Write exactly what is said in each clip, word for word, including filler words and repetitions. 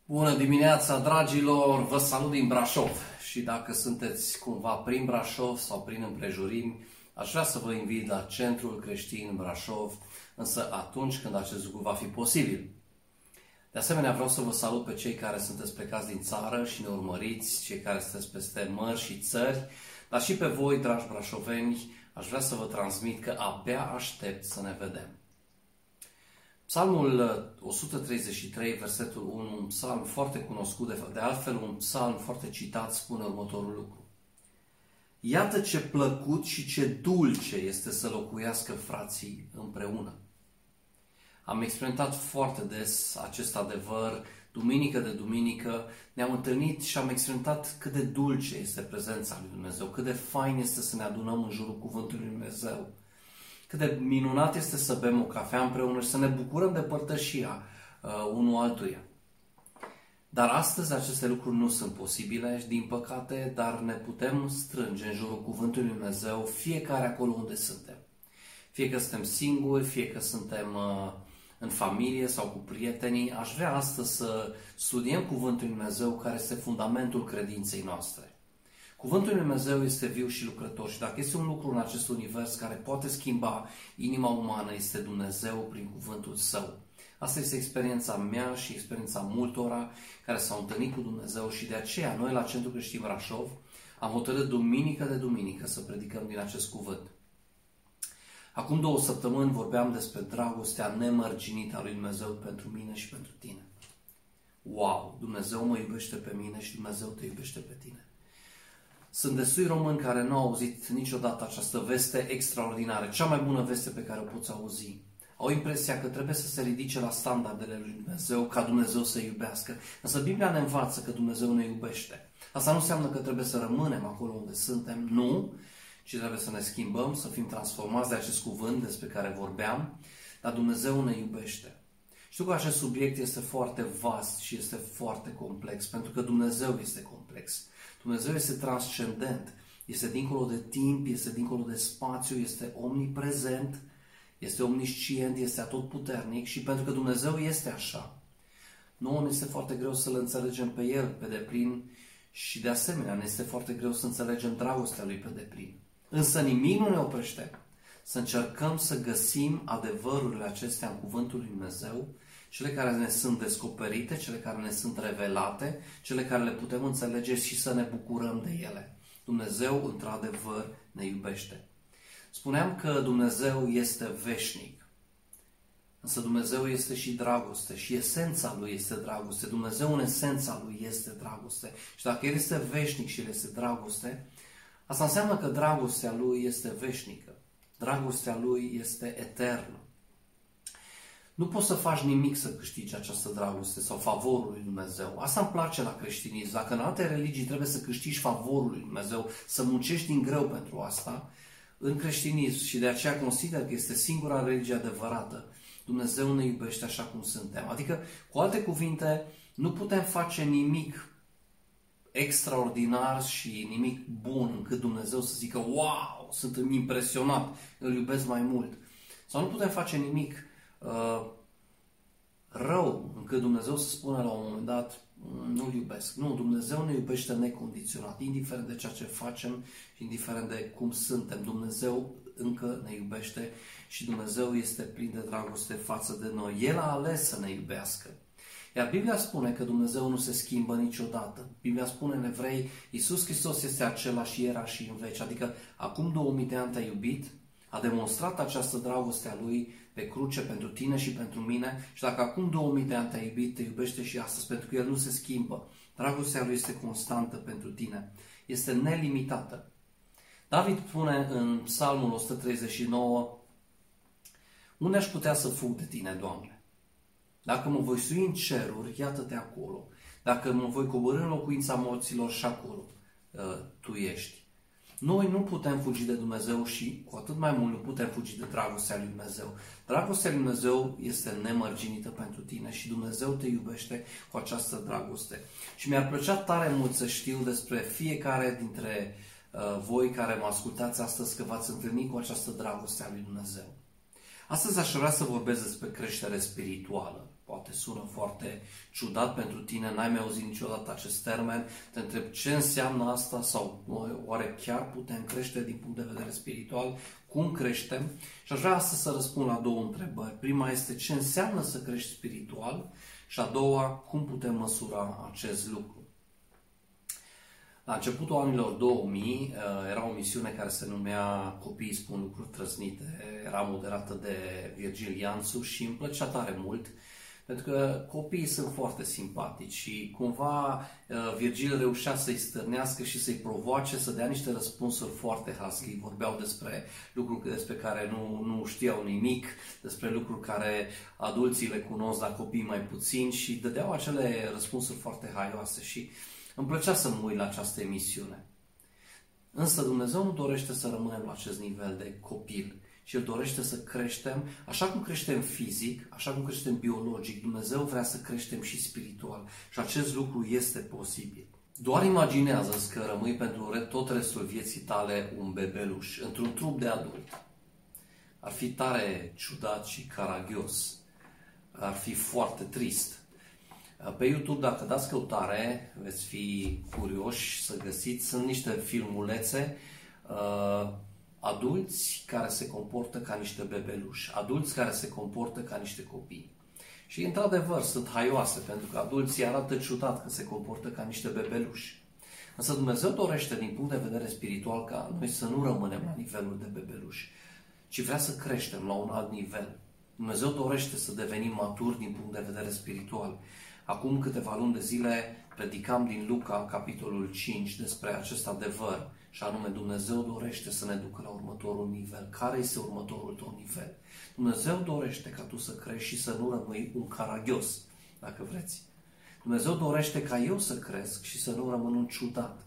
Bună dimineața, dragilor! Vă salut din Brașov și dacă sunteți cumva prin Brașov sau prin împrejurimi, aș vrea să vă invit la Centrul Creștin Brașov, însă atunci când acest lucru va fi posibil. De asemenea, vreau să vă salut pe cei care sunteți plecați din țară și ne urmăriți, cei care sunteți peste mări și țări, dar și pe voi, dragi brașoveni, aș vrea să vă transmit că abia aștept să ne vedem. Psalmul o sută treizeci și trei, versetul unu, un psalm foarte cunoscut, de, de altfel un psalm foarte citat, spune următorul lucru. Iată ce plăcut și ce dulce este să locuiască frații împreună. Am experimentat foarte des acest adevăr, duminică de duminică, ne-am întâlnit și am experimentat cât de dulce este prezența lui Dumnezeu, cât de fain este să ne adunăm în jurul cuvântului lui Dumnezeu. Cât de minunat este să bem o cafea împreună și să ne bucurăm de părtășia uh, unul altuia. Dar astăzi aceste lucruri nu sunt posibile și din păcate, dar ne putem strânge în jurul cuvântului lui Dumnezeu, fiecare acolo unde suntem. Fie că suntem singuri, fie că suntem uh, în familie sau cu prietenii, aș vrea astăzi să studiem cuvântul lui Dumnezeu care este fundamentul credinței noastre. Cuvântul lui Dumnezeu este viu și lucrător și dacă este un lucru în acest univers care poate schimba inima umană, este Dumnezeu prin cuvântul Său. Asta este experiența mea și experiența multora care s-au întâlnit cu Dumnezeu și de aceea noi la Centrul Creștin Brașov am hotărât duminică de duminică să predicăm din acest cuvânt. Acum două săptămâni vorbeam despre dragostea nemărginită a lui Dumnezeu pentru mine și pentru tine. Wow! Dumnezeu mă iubește pe mine și Dumnezeu te iubește pe tine. Sunt destui români care nu au auzit niciodată această veste extraordinară, cea mai bună veste pe care o poți auzi. Au impresia că trebuie să se ridice la standardele lui Dumnezeu, ca Dumnezeu să iubească. Însă Biblia ne învață că Dumnezeu ne iubește. Asta nu înseamnă că trebuie să rămânem acolo unde suntem, nu, ci trebuie să ne schimbăm, să fim transformați de acest cuvânt despre care vorbeam, dar Dumnezeu ne iubește. Știu că acest subiect este foarte vast și este foarte complex, pentru că Dumnezeu este complex. Dumnezeu este transcendent, este dincolo de timp, este dincolo de spațiu, este omniprezent, este omniscient, este atotputernic și pentru că Dumnezeu este așa, nouă ne este foarte greu să-L înțelegem pe El pe deplin și de asemenea ne este foarte greu să înțelegem dragostea Lui pe deplin. Însă nimic nu ne oprește să încercăm să găsim adevărurile acestea în Cuvântul lui Dumnezeu, cele care ne sunt descoperite, cele care ne sunt revelate, cele care le putem înțelege și să ne bucurăm de ele. Dumnezeu, într-adevăr, ne iubește. Spuneam că Dumnezeu este veșnic, însă Dumnezeu este și dragoste și esența Lui este dragoste. Dumnezeu în esența Lui este dragoste. Și dacă El este veșnic și El este dragoste, asta înseamnă că dragostea Lui este veșnică. Dragostea Lui este eternă. Nu poți să faci nimic să câștigi această dragoste sau favorul lui Dumnezeu. Asta îmi place la creștinism. Dacă în alte religii trebuie să câștigi favorul lui Dumnezeu, să muncești din greu pentru asta, în creștinism, și de aceea consider că este singura religie adevărată, Dumnezeu ne iubește așa cum suntem. Adică, cu alte cuvinte, nu putem face nimic extraordinar și nimic bun încât Dumnezeu să zică wow, sunt impresionat, îl iubesc mai mult. Sau nu putem face nimic uh, rău încât Dumnezeu să spună la un moment dat nu-L iubesc. Nu, Dumnezeu ne iubește necondiționat, indiferent de ceea ce facem și indiferent de cum suntem. Dumnezeu încă ne iubește și Dumnezeu este plin de dragoste față de noi. El a ales să ne iubească. Iar Biblia spune că Dumnezeu nu se schimbă niciodată. Biblia spune în Evrei, Iisus Hristos este același era și în veci. Adică acum două mii de ani te-a iubit, a demonstrat această dragoste a Lui pe cruce pentru tine și pentru mine și dacă acum două mii de ani te-a iubit, te iubește și astăzi, pentru că El nu se schimbă. Dragostea Lui este constantă pentru tine. Este nelimitată. David spune în Psalmul o sută treizeci și nouă, unde aș putea să fug de tine, Doamne? Dacă mă voi sui în ceruri, iată-te acolo. Dacă mă voi coborî în locuința morților, și acolo uh, Tu ești. Noi nu putem fugi de Dumnezeu și cu atât mai mult nu putem fugi de dragostea lui Dumnezeu. Dragostea lui Dumnezeu este nemărginită pentru tine și Dumnezeu te iubește cu această dragoste. Și mi-ar plăcea tare mult să știu despre fiecare dintre uh, voi care mă ascultați astăzi că v-ați întâlnit cu această dragoste a lui Dumnezeu. Astăzi aș vrea să vorbesc despre creștere spirituală. Poate sună foarte ciudat pentru tine, n-ai mai auzit niciodată acest termen, te întreb ce înseamnă asta sau oare chiar putem crește din punct de vedere spiritual, cum creștem? Și aș vrea astăzi să răspund la două întrebări. Prima este ce înseamnă să crești spiritual și a doua, cum putem măsura acest lucru. La începutul anilor două mii era o misiune care se numea Copiii spun lucruri trăznite, era moderată de Virgil Ianțu și îmi plăcea tare mult, pentru că copiii sunt foarte simpatici și cumva Virgil reușea să-i stârnească și să-i provoace să dea niște răspunsuri foarte husky. Vorbeau despre lucruri despre care nu, nu știau nimic, despre lucruri care adulții le cunosc, dar copiii mai puțin și dădeau acele răspunsuri foarte haioase și îmi plăcea să mă uit la această emisiune. Însă Dumnezeu nu dorește să rămânem la acest nivel de copil, și El dorește să creștem, așa cum creștem fizic, așa cum creștem biologic, Dumnezeu vrea să creștem și spiritual. Și acest lucru este posibil. Doar imaginează-ți că rămâi pentru tot restul vieții tale un bebeluș, într-un trup de adult. Ar fi tare ciudat și caragios. Ar fi foarte trist. Pe YouTube, dacă dați căutare, veți fi curioși să găsiți, sunt niște filmulețe uh, adulți care se comportă ca niște bebeluși, adulți care se comportă ca niște copii. Și într-adevăr sunt haioase, pentru că adulții arată ciudat că se comportă ca niște bebeluși. Însă Dumnezeu dorește, din punct de vedere spiritual, ca noi să nu rămânem la nivelul de bebeluși, ci vrea să creștem la un alt nivel. Dumnezeu dorește să devenim maturi din punct de vedere spiritual. Acum câteva luni de zile predicam din Luca, capitolul cinci, despre acest adevăr. Și anume, Dumnezeu dorește să ne ducă la următorul nivel. Care este următorul tău nivel? Dumnezeu dorește ca tu să crești și să nu rămâi un caragios, dacă vreți. Dumnezeu dorește ca eu să cresc și să nu rămân un ciudat.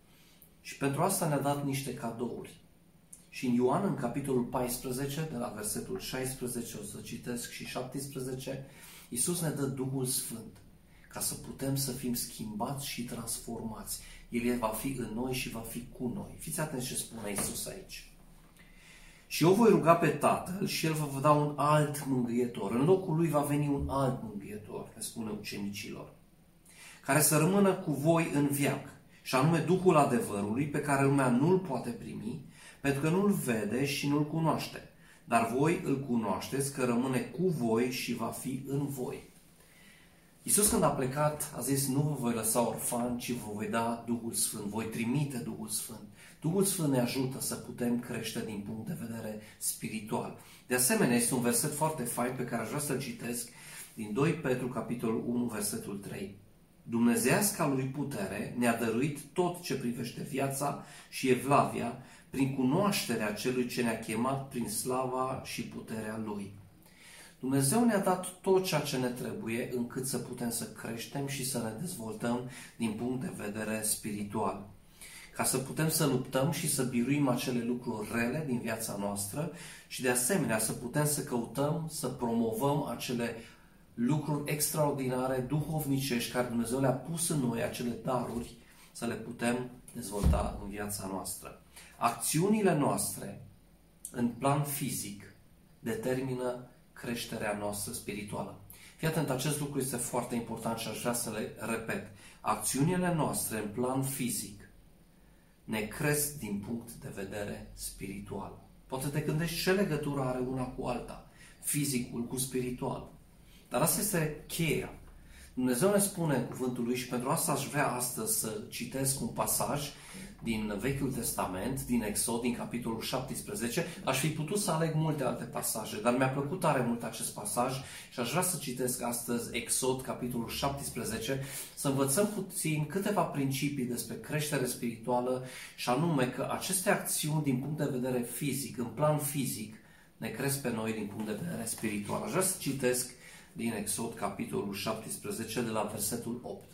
Și pentru asta ne-a dat niște cadouri. Și în Ioan, în capitolul paisprezece, de la versetul șaisprezece, o să citesc, și șaptesprezece, Iisus ne dă Duhul Sfânt, ca să putem să fim schimbați și transformați. El va fi în noi și va fi cu noi. Fiți atenți ce spune Iisus aici. Și eu voi ruga pe Tatăl și El vă va da un alt mângâietor. În locul Lui va veni un alt mângâietor, le spune ucenicilor, care să rămână cu voi în veac, și anume Duhul adevărului, pe care lumea nu-L poate primi, pentru că nu-L vede și nu-L cunoaște. Dar voi îl cunoașteți, că rămâne cu voi și va fi în voi. Iisus, când a plecat, a zis, nu vă voi lăsa orfani, ci vă voi da Duhul Sfânt, voi trimite Duhul Sfânt. Duhul Sfânt ne ajută să putem crește din punct de vedere spiritual. De asemenea, este un verset foarte fain pe care aș vrea să-l citesc din doi Petru, capitolul unu, versetul trei. Dumnezeiasca lui putere ne-a dăruit tot ce privește viața și evlavia prin cunoașterea celui ce ne-a chemat prin slava și puterea Lui. Dumnezeu ne-a dat tot ceea ce ne trebuie încât să putem să creștem și să ne dezvoltăm din punct de vedere spiritual. Ca să putem să luptăm și să biruim acele lucruri rele din viața noastră și de asemenea să putem să căutăm, să promovăm acele lucruri extraordinare, duhovnicești, care Dumnezeu le-a pus în noi, acele daruri, să le putem dezvolta în viața noastră. Acțiunile noastre în plan fizic determină creșterea noastră spirituală. Fii atent, acest lucru este foarte important și aș vrea să le repet. Acțiunile noastre în plan fizic ne cresc din punct de vedere spiritual. Poate te gândești ce legătură are una cu alta, fizicul cu spiritual. Dar asta este cheia. Dumnezeu ne spune în cuvântul Lui și pentru asta aș vrea astăzi să citesc un pasaj din Vechiul Testament, din Exod, din capitolul șaptesprezece. Aș fi putut să aleg multe alte pasaje, dar mi-a plăcut tare mult acest pasaj și aș vrea să citesc astăzi Exod, capitolul șaptesprezece, să învățăm puțin câteva principii despre creștere spirituală și anume că aceste acțiuni din punct de vedere fizic, în plan fizic, ne cresc pe noi din punct de vedere spiritual. Aș vrea să citesc din Exod, capitolul șaptesprezece, de la versetul opt.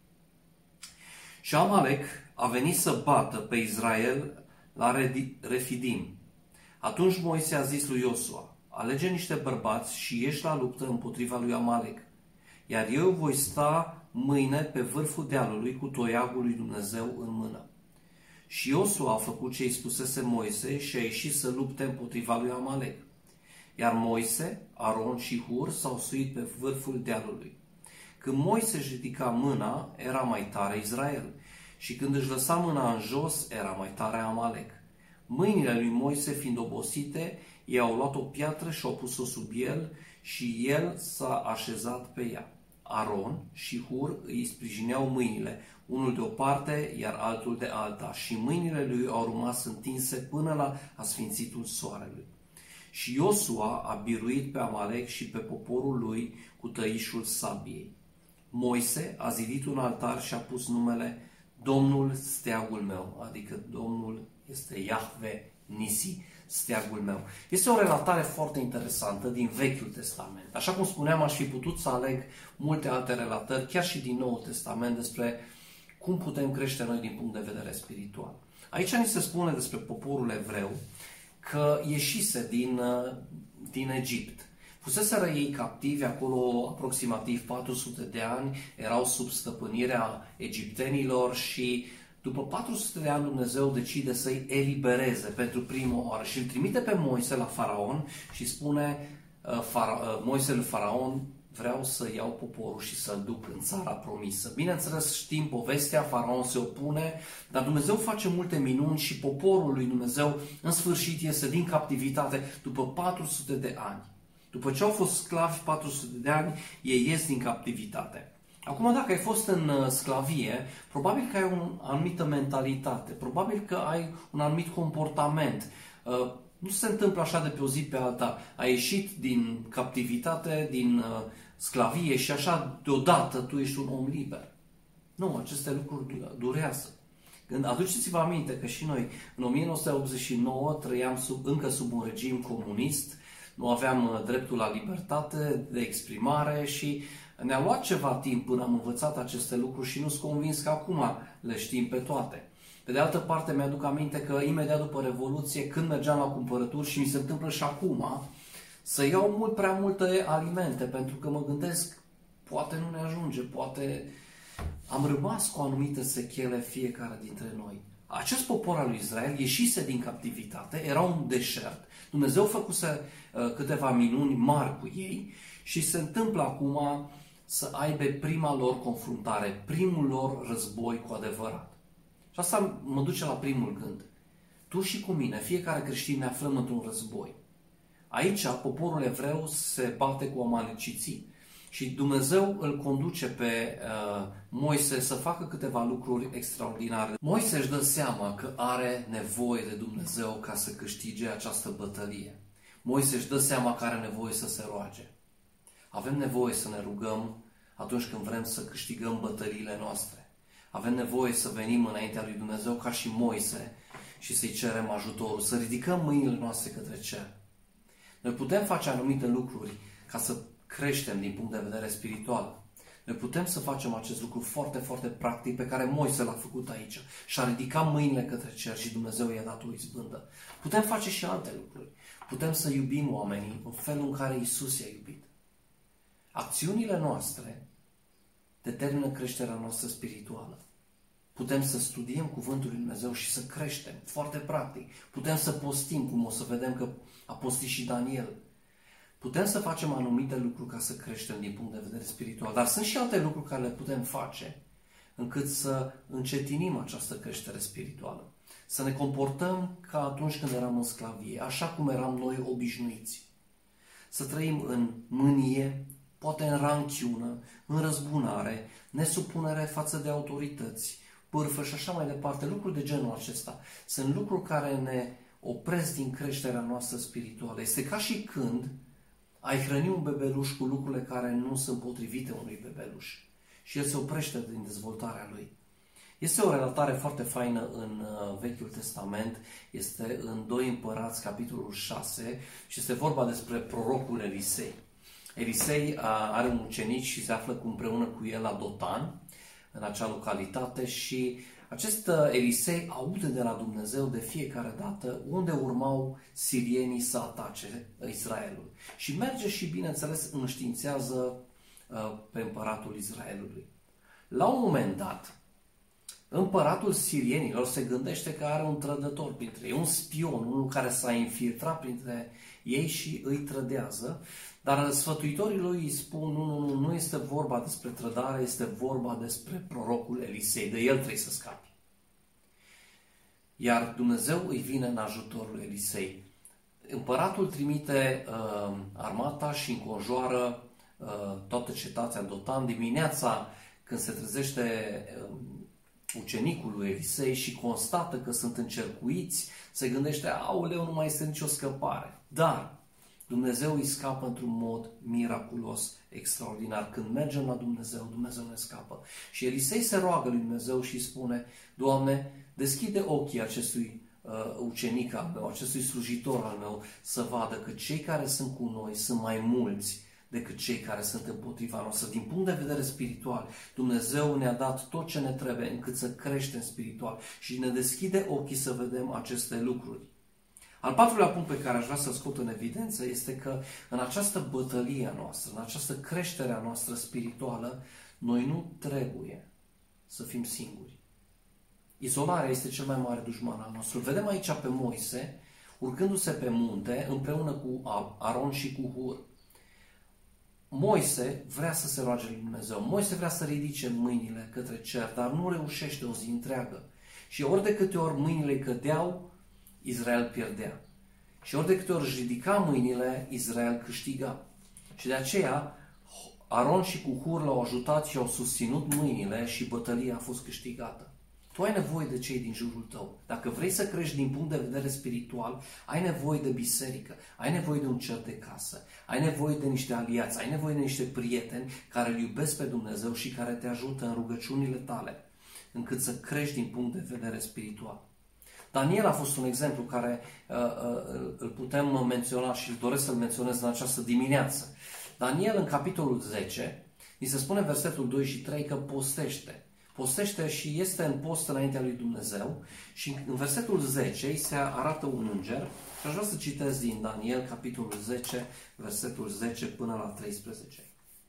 Și Amalek a venit să bată pe Israel la Refidim. Atunci Moise a zis lui Iosua, alege niște bărbați și ieși la luptă împotriva lui Amalek, iar eu voi sta mâine pe vârful dealului cu toiagul lui Dumnezeu în mână. Și Iosua a făcut ce îi spusese Moise și a ieșit să lupte împotriva lui Amalek. iar Moise, Aron și Hur s-au suit pe vârful dealului. Când Moise își ridica mâna, era mai tare Israel, și când își lăsa mâna în jos, era mai tare Amalek. Mâinile lui Moise fiind obosite, ei au luat o piatră și au pus-o sub el și el s-a așezat pe ea. Aron și Hur îi sprijineau mâinile, unul de o parte, iar altul de alta, și mâinile lui au rămas întinse până la asfințitul soarelui. Și Iosua a biruit pe Amalek și pe poporul lui cu tăișul sabiei. Moise a zidit un altar și a pus numele Domnul steagul meu, adică Domnul este Iahve Nisi, steagul meu. Este o relatare foarte interesantă din Vechiul Testament. Așa cum spuneam, aș fi putut să aleg multe alte relatări, chiar și din Noul Testament, despre cum putem crește noi din punct de vedere spiritual. Aici ni se spune despre poporul evreu că ieșise din, din Egipt. Fuseseră ei captivi acolo aproximativ patru sute de ani, erau sub stăpânirea egiptenilor și după patru sute de ani Dumnezeu decide să-i elibereze pentru prima oară și îl trimite pe Moise la Faraon și spune Fara, Moise lui Faraon: vreau să iau poporul și să-l duc în țara promisă. Bineînțeles, știm povestea, Faraon se opune, dar Dumnezeu face multe minuni și poporul lui Dumnezeu în sfârșit iese din captivitate după patru sute de ani. După ce au fost sclavi patru sute de ani, ei ies din captivitate. Acum, dacă ai fost în sclavie, probabil că ai o anumită mentalitate, probabil că ai un anumit comportament. Nu se întâmplă așa de pe o zi pe alta. Ai ieșit din captivitate, din sclavie și așa deodată tu ești un om liber. Nu, aceste lucruri durează. Când aduceți-vă aminte că și noi în o mie nouă sute optzeci și nouă trăiam sub, încă sub un regim comunist, nu aveam dreptul la libertate de exprimare și ne-a luat ceva timp până am învățat aceste lucruri și nu sunt convins că acum le știm pe toate. Pe de altă parte, mi-aduc aminte că imediat după Revoluție, când mergeam la cumpărături, și mi se întâmplă și acum, să iau mult prea multe alimente, pentru că mă gândesc, poate nu ne ajunge, poate am rămas cu o anumită sechele fiecare dintre noi. Acest popor al lui Israel ieșise din captivitate, era un deșert, Dumnezeu făcuse uh, câteva minuni mari cu ei și se întâmplă acum să aibă prima lor confruntare, primul lor război cu adevărat. Și asta mă duce la primul gând. Tu și cu mine, fiecare creștin, ne aflăm într-un război. Aici, poporul evreu se bate cu amaleciții și Dumnezeu îl conduce pe uh, Moise să facă câteva lucruri extraordinare. Moise își dă seama că are nevoie de Dumnezeu ca să câștige această bătălie. Moise își dă seama că are nevoie să se roage. Avem nevoie să ne rugăm atunci când vrem să câștigăm bătăliile noastre. Avem nevoie să venim înaintea lui Dumnezeu ca și Moise și să-i cerem ajutorul, să ridicăm mâinile noastre către cer. Noi putem face anumite lucruri ca să creștem din punct de vedere spiritual. Noi putem să facem acest lucru foarte, foarte practic pe care Moise l-a făcut aici și a ridicat mâinile către cer și Dumnezeu i-a dat o izbândă. Putem face și alte lucruri. Putem să iubim oamenii în felul în care Iisus i-a iubit. Acțiunile noastre determină creșterea noastră spirituală. Putem să studiem Cuvântul lui Dumnezeu și să creștem, foarte practic. Putem să postim, cum o să vedem că a postit și Daniel. Putem să facem anumite lucruri ca să creștem din punct de vedere spiritual, dar sunt și alte lucruri care le putem face încât să încetinim această creștere spirituală. Să ne comportăm ca atunci când eram în sclavie, așa cum eram noi obișnuiți. Să trăim în mânie, poate în ranchiună, în răzbunare, nesupunere față de autorități, pârfă și așa mai departe, lucruri de genul acesta. Sunt lucruri care ne opresc din creșterea noastră spirituală. Este ca și când ai hrăni un bebeluș cu lucrurile care nu sunt potrivite unui bebeluș și el se oprește din dezvoltarea lui. Este o relatare foarte faină în Vechiul Testament, este în doi Împărați, capitolul șase, și este vorba despre prorocul Elisei. Elisei are un ucenic și se află împreună cu el la Dotan, în acea localitate, și acest Elisei aude de la Dumnezeu de fiecare dată unde urmau sirienii să atace Israelul. Și merge și, bineînțeles, înștiințează pe împăratul Israelului. La un moment dat, împăratul sirienilor se gândește că are un trădător printre ei, un spion, unul care s-a infiltrat printre ei și îi trădează, dar sfătuitorii lui îi spun, nu, nu, nu, nu este vorba despre trădare, este vorba despre prorocul Elisei, de el trebuie să scapi. Iar Dumnezeu îi vine în ajutorul lui Elisei. Împăratul trimite uh, armata și înconjoară uh, toată cetatea Dotan. Dimineața, când se trezește uh, ucenicul lui Elisei și constată că sunt încercuiți, se gândește, aoleu, nu mai este nicio scăpare. Dar Dumnezeu îi scapă într-un mod miraculos, extraordinar. Când mergem la Dumnezeu, Dumnezeu ne scapă. Și Elisei se roagă lui Dumnezeu și spune, Doamne, deschide ochii acestui uh, ucenic al meu, acestui slujitor al meu, să vadă că cei care sunt cu noi sunt mai mulți decât cei care sunt împotriva noastră. Din punct de vedere spiritual, Dumnezeu ne-a dat tot ce ne trebuie încât să creștem spiritual și ne deschide ochii să vedem aceste lucruri. Al patrulea punct pe care aș vrea să-l scot în evidență este că în această bătălie a noastră, în această creștere a noastră spirituală, noi nu trebuie să fim singuri. Izolarea este cel mai mare dușman al nostru. Vedem aici pe Moise, urcându-se pe munte, împreună cu Aron și cu Hur. Moise vrea să se roage lui Dumnezeu. Moise vrea să ridice mâinile către cer, dar nu reușește o zi întreagă. Și ori de câte ori mâinile cădeau, Israel pierdea. Și ori de câte ori își ridica mâinile, Israel câștiga. Și de aceea, Aron și cu Hur l-au ajutat și au susținut mâinile și bătălia a fost câștigată. Tu ai nevoie de cei din jurul tău. Dacă vrei să crești din punct de vedere spiritual, ai nevoie de biserică, ai nevoie de un cer de casă, ai nevoie de niște aliați, ai nevoie de niște prieteni care îl iubesc pe Dumnezeu și care te ajută în rugăciunile tale, încât să crești din punct de vedere spiritual. Daniel a fost un exemplu care uh, uh, îl putem menționa și doresc să-l menționez în această dimineață. Daniel, în capitolul zece, ni se spune versetul doi și trei că postește. Postește și este în post înaintea lui Dumnezeu și în versetul zece îi se arată un înger și aș vrea să citesc din Daniel, capitolul zece, versetul zece până la treisprezece.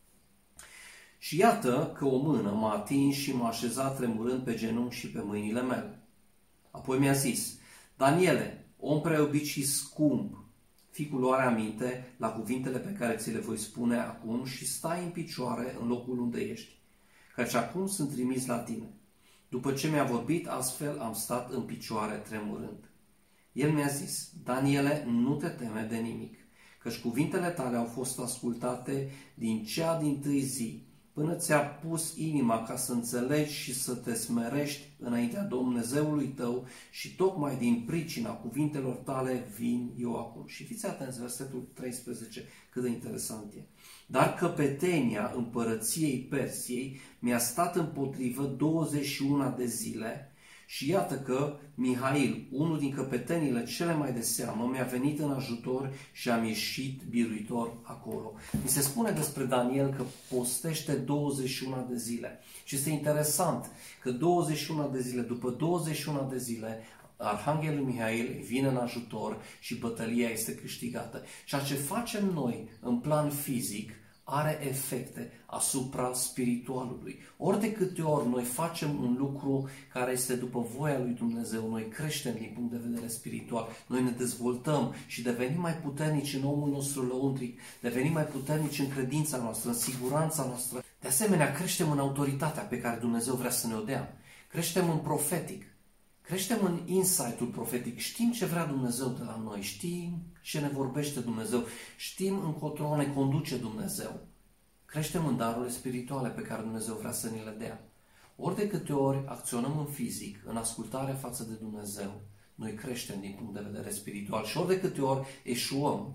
Și iată că o mână m-a atins și m-a așezat tremurând pe genunchi și pe mâinile mele. Apoi mi-a zis, Daniele, om preobit și scump, fii cu luare aminte la cuvintele pe care ți le voi spune acum și stai în picioare în locul unde ești, căci acum sunt trimis la tine. După ce mi-a vorbit, astfel am stat în picioare tremurând. El mi-a zis, Daniele, nu te teme de nimic, căci cuvintele tale au fost ascultate din cea dintâi zi, până ți-a pus inima ca să înțelegi și să te smerești înaintea Dumnezeului tău și tocmai din pricina cuvintelor tale vin eu acum. Și fiți atenți, versetul treisprezece, cât de interesant e. Dar căpetenia împărăției Persiei mi-a stat împotrivă douăzeci și unu de zile și iată că Mihail, unul din căpetenile cele mai de seamă, mi-a venit în ajutor și am ieșit biruitor acolo. Mi se spune despre Daniel că postește douăzeci și unu de zile. Și este interesant că douăzeci și unu de zile, după douăzeci și unu de zile, Arhanghelul Mihail vine în ajutor și bătălia este câștigată. Ceea ce facem noi în plan fizic are efecte asupra spiritualului. Ori de câte ori noi facem un lucru care este după voia lui Dumnezeu, noi creștem din punct de vedere spiritual, noi ne dezvoltăm și devenim mai puternici în omul nostru lăuntric, devenim mai puternici în credința noastră, în siguranța noastră. De asemenea, creștem în autoritatea pe care Dumnezeu vrea să ne-o dea. Creștem în profetic. Creștem în insight-ul profetic, știm ce vrea Dumnezeu de la noi, știm ce ne vorbește Dumnezeu, știm încotro ne conduce Dumnezeu. Creștem în darurile spirituale pe care Dumnezeu vrea să ni le dea. Ori de câte ori acționăm în fizic, în ascultare față de Dumnezeu, noi creștem din punct de vedere spiritual și ori de câte ori eșuăm,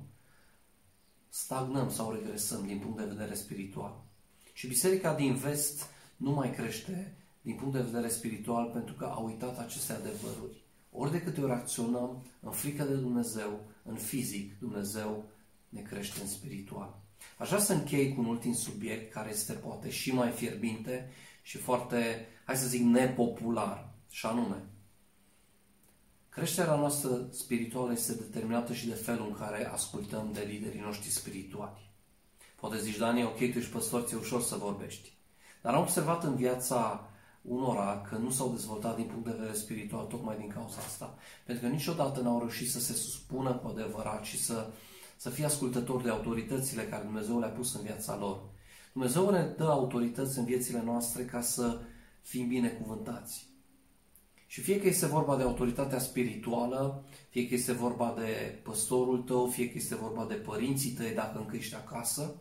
stagnăm sau regresăm din punct de vedere spiritual. Și Biserica din Vest nu mai crește din punct de vedere spiritual, pentru că a uitat aceste adevăruri. Ori de câte ori acționăm în frică de Dumnezeu, în fizic, Dumnezeu ne crește în spiritual. Aș vrea să închei cu un ultim subiect care este poate și mai fierbinte și foarte, hai să zic, nepopular, și anume, creșterea noastră spirituală este determinată și de felul în care ascultăm de liderii noștri spirituali. Poate zici, Dani, ok, tu ești păstor, ți-e ușor să vorbești. Dar am observat în viața unora că nu s-au dezvoltat din punct de vedere spiritual tocmai din cauza asta. Pentru că niciodată n-au reușit să se suspună cu adevărat și să, să fie ascultători de autoritățile care Dumnezeu le-a pus în viața lor. Dumnezeu ne dă autorități în viețile noastre ca să fim binecuvântați. Și fie că este vorba de autoritatea spirituală, fie că este vorba de păstorul tău, fie că este vorba de părinții tăi dacă încă ești acasă,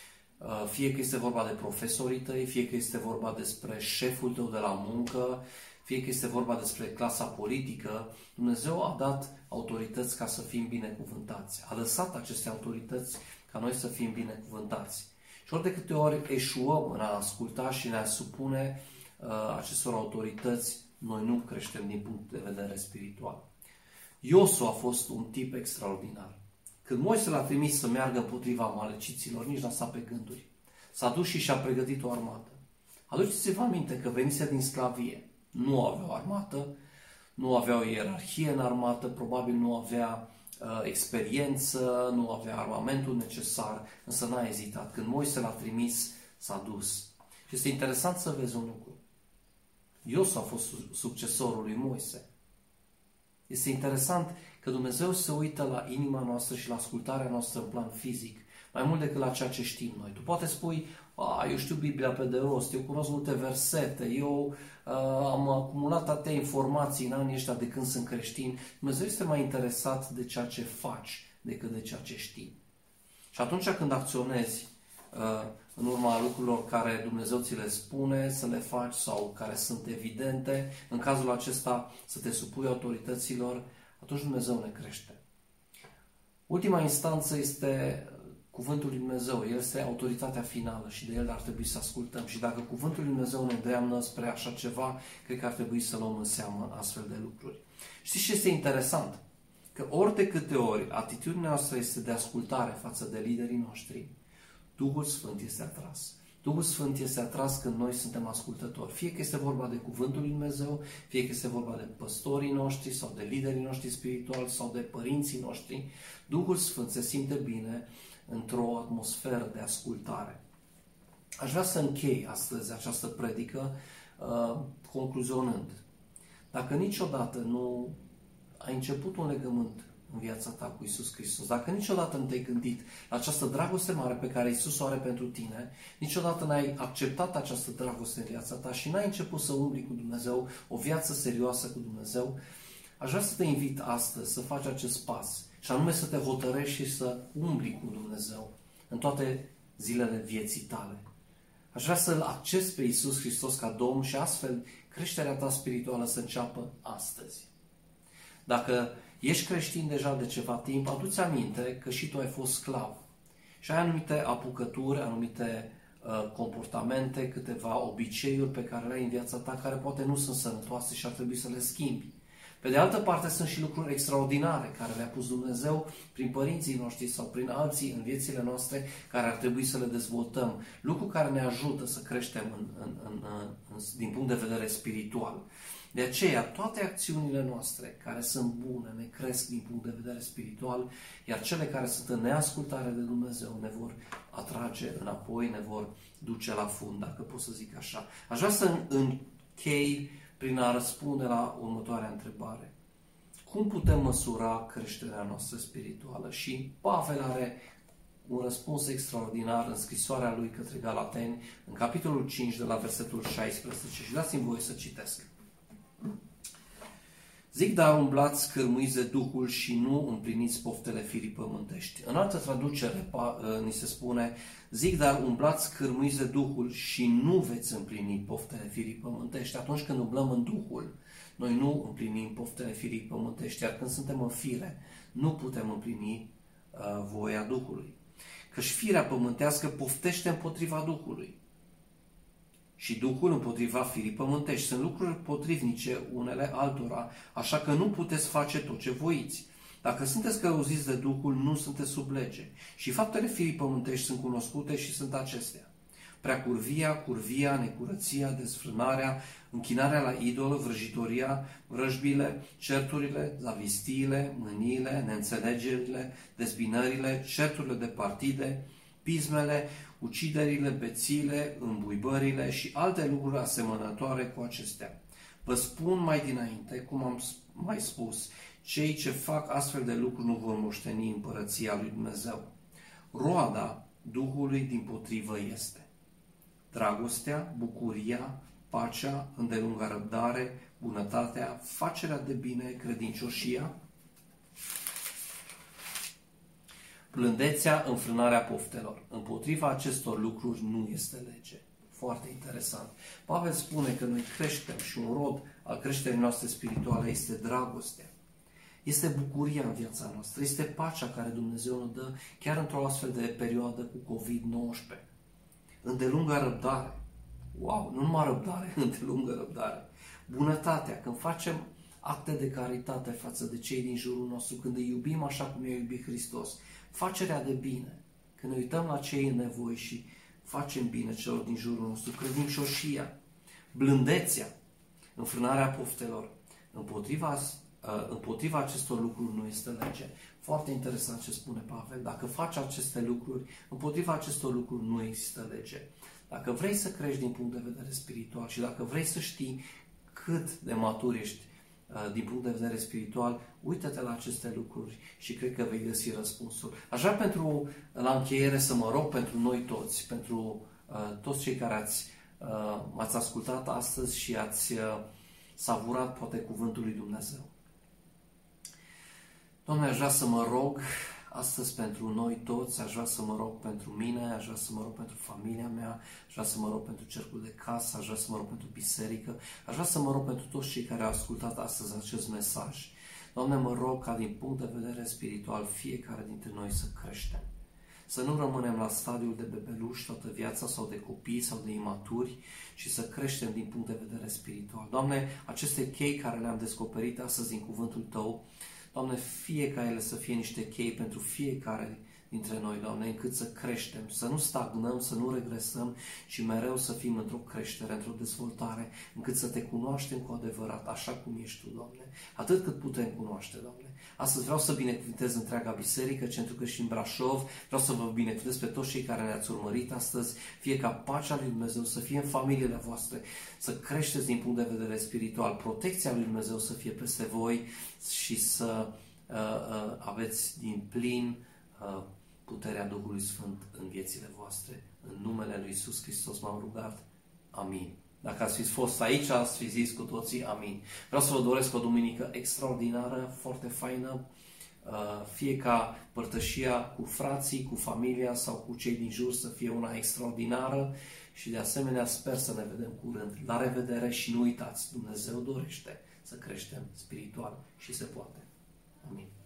fie că este vorba de profesorii tăi, fie că este vorba despre șeful tău de la muncă, fie că este vorba despre clasa politică, Dumnezeu a dat autorități ca să fim binecuvântați. A lăsat aceste autorități ca noi să fim binecuvântați. Și ori de câte ori eșuăm în a asculta și ne a supune uh, acestor autorități, noi nu creștem din punct de vedere spiritual. Iosu a fost un tip extraordinar. Când Moise l-a trimis să meargă împotriva amaleciților, nici n-a stat pe gânduri. S-a dus și și-a pregătit o armată. Aduceți-vă aminte că venise din sclavie. Nu aveau armată, nu aveau ierarhie în armată, probabil nu avea uh, experiență, nu avea armamentul necesar, însă n-a ezitat. Când Moise l-a trimis, s-a dus. Și este interesant să vezi un lucru. Iosu a fost succesorul lui Moise. Este interesant că Dumnezeu se uită la inima noastră și la ascultarea noastră în plan fizic, mai mult decât la ceea ce știm noi. Tu poate spui, a, eu știu Biblia pe de rost, eu cunosc multe versete, eu uh, am acumulat atâtea informații în anii ăștia de când sunt creștin. Dumnezeu este mai interesat de ceea ce faci decât de ceea ce știi. Și atunci când acționezi uh, în urma lucrurilor care Dumnezeu ți le spune să le faci sau care sunt evidente, în cazul acesta să te supui autorităților, atunci Dumnezeu ne crește. Ultima instanță este Cuvântul lui Dumnezeu. El este autoritatea finală și de El ar trebui să ascultăm. Și dacă Cuvântul lui Dumnezeu ne îndeamnă spre așa ceva, cred că ar trebui să luăm în seamă astfel de lucruri. Știți ce este interesant? Că ori de câte ori atitudinea noastră este de ascultare față de liderii noștri, Duhul Sfânt este atras. Duhul Sfânt este atras când noi suntem ascultători. Fie că este vorba de Cuvântul lui Dumnezeu, fie că este vorba de păstorii noștri sau de liderii noștri spirituali sau de părinții noștri, Duhul Sfânt se simte bine într-o atmosferă de ascultare. Aș vrea să închei astăzi această predică uh, concluzionând. Dacă niciodată nu ai început un legământ în viața ta cu Iisus Hristos, dacă niciodată nu te-ai gândit la această dragoste mare pe care Iisus o are pentru tine, niciodată n-ai acceptat această dragoste în viața ta și n-ai început să umbli cu Dumnezeu, o viață serioasă cu Dumnezeu, aș vrea să te invit astăzi să faci acest pas și anume să te hotărăști și să umbli cu Dumnezeu în toate zilele vieții tale. Aș vrea să-L accepți pe Iisus Hristos ca Domn și astfel creșterea ta spirituală să înceapă astăzi. Dacă ești creștin deja de ceva timp, adu-ți aminte că și tu ai fost sclav și ai anumite apucături, anumite uh, comportamente, câteva obiceiuri pe care le ai în viața ta care poate nu sunt sănătoase și ar trebui să le schimbi. Pe de altă parte, sunt și lucruri extraordinare care le-a pus Dumnezeu prin părinții noștri sau prin alții în viețile noastre care ar trebui să le dezvoltăm. Lucruri care ne ajută să creștem în, în, în, în, din punct de vedere spiritual. De aceea, toate acțiunile noastre care sunt bune ne cresc din punct de vedere spiritual, iar cele care sunt în neascultare de Dumnezeu ne vor atrage înapoi, ne vor duce la fund, dacă pot să zic așa. Aș vrea să închei prin a răspunde la următoarea întrebare. Cum putem măsura creșterea noastră spirituală? Și Pavel are un răspuns extraordinar în scrisoarea lui către Galateni, în capitolul cinci, de la versetul șaisprezece. Și dați-mi voie să citesc. Zic, dar umblați cârmuiți de Duhul și nu împliniți poftele firii pământești. În altă traducere ni se spune, zic, dar umblați cârmuiți de Duhul și nu veți împlini poftele firii pământești. Atunci când umblăm în Duhul, noi nu împlinim poftele firii pământești, iar când suntem în fire, nu putem împlini uh, voia Duhului. Căci firea pământească poftește împotriva Duhului. Și Duhul împotriva firii pământești. Sunt lucruri potrivnice unele altora, așa că nu puteți face tot ce voiți. Dacă sunteți călăuziți de Duhul, nu sunteți sub lege. Și faptele firii pământești sunt cunoscute și sunt acestea: preacurvia, curvia, necurăția, desfrânarea, închinarea la idol, vrăjitoria, vrăjbile, certurile, zavistiile, mâniile, neînțelegerile, dezbinările, certurile de partide, pismele, uciderile, bețiile, îmbuibările și alte lucruri asemănătoare cu acestea. Vă spun mai dinainte, cum am mai spus, Cei ce fac astfel de lucruri nu vor moșteni împărăția lui Dumnezeu. Roada Duhului dimpotrivă este dragostea, bucuria, pacea, îndelunga răbdare, bunătatea, facerea de bine, credincioșia, blândețea, înfrânarea poftelor. Împotriva acestor lucruri nu este lege. Foarte interesant. Pavel spune că noi creștem și un rod al creșterii noastre spirituale este dragostea. Este bucuria în viața noastră, este pacea care Dumnezeu ne dă chiar într-o astfel de perioadă cu covid nouăsprezece. Îndelunga răbdare. Wow, nu numai răbdare, îndelungă răbdare. Bunătatea, când facem acte de caritate față de cei din jurul nostru, când îi iubim așa cum i-a iubit Hristos. Facerea de bine, când ne uităm la cei în nevoi și facem bine celor din jurul nostru. Credincioșia, blândețea, înfrânarea poftelor. Împotriva, împotriva acestor lucruri nu este lege. Foarte interesant ce spune Pavel. Dacă faci aceste lucruri, împotriva acestor lucruri nu există lege. Dacă vrei să crești din punct de vedere spiritual și dacă vrei să știi cât de matur ești din punct de vedere spiritual, uită-te la aceste lucruri și cred că vei găsi răspunsul. Aș vrea pentru, la încheiere să mă rog pentru noi toți, pentru uh, toți cei care ați, uh, m-ați ascultat astăzi și ați uh, savurat poate cuvântul lui Dumnezeu. Doamne, aș vrea să mă rog astăzi pentru noi toți, aș vrea să mă rog pentru mine, aș vrea să mă rog pentru familia mea, aș vrea să mă rog pentru cercul de casă, aș vrea să mă rog pentru biserică, aș vrea să mă rog pentru toți cei care au ascultat astăzi acest mesaj. Doamne, mă rog ca din punct de vedere spiritual fiecare dintre noi să creștem. Să nu rămânem la stadiul de bebeluși toată viața sau de copii sau de imaturi și să creștem din punct de vedere spiritual. Doamne, aceste chei care le-am descoperit astăzi din cuvântul Tău, Doamne, fie ca ele să fie niște chei pentru fiecare dintre noi, Doamne, încât să creștem, să nu stagnăm, să nu regresăm, ci mereu să fim într-o creștere, într-o dezvoltare, încât să Te cunoaștem cu adevărat, așa cum ești Tu, Doamne, atât cât putem cunoaște, Doamne. Astăzi vreau să binecuvântez întreaga biserică, Centru Creștin Brașov, vreau să vă binecuvântez pe toți cei care ne-ați urmărit astăzi, fie ca pacea lui Dumnezeu să fie în familiile voastre, să creșteți din punct de vedere spiritual, protecția lui Dumnezeu să fie peste voi și să uh, uh, aveți din plin uh, puterea Duhului Sfânt în viețile voastre. În numele lui Iisus Hristos m-am rugat. Amin. Dacă ați fi fost aici, ați fi zis cu toții amin. Vreau să vă doresc o duminică extraordinară, foarte faină, fie ca părtășia cu frații, cu familia sau cu cei din jur să fie una extraordinară și de asemenea sper să ne vedem curând. La revedere și nu uitați, Dumnezeu dorește să creștem spiritual și se poate. Amin.